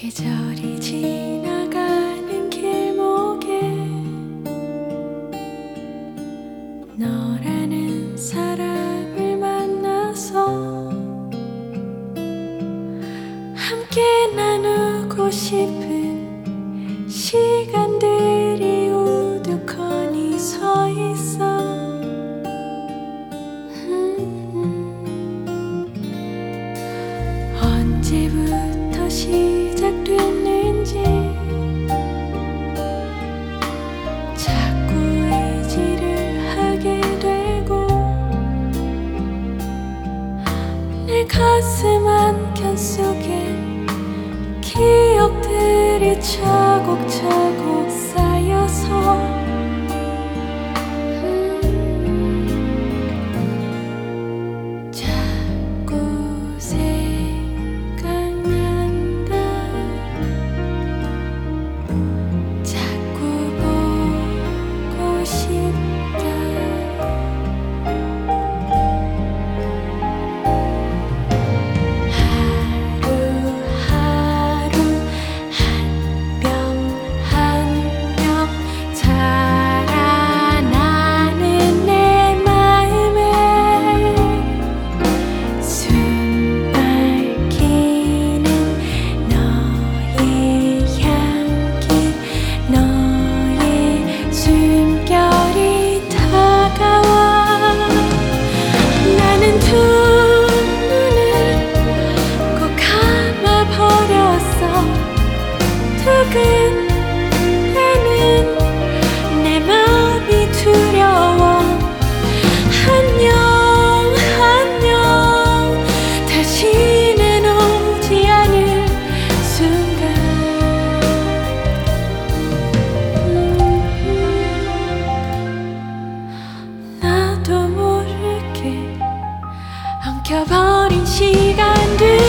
계절이 지나가는 길목에 너라는 사람을 만나서 함께 나누고 싶은 시간들이 우두커니 서 있어. 언제부터 시작됐는지 자꾸 의지를 하게 되고 내 가슴 한켠 속에 기억들이 차곡차곡 쌓여서 두근대는 내 맘이 두려워. 안녕 안녕 다시는 오지 않을 순간 나도 모르게 엉켜버린 시간들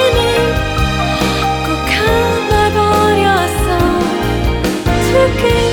again.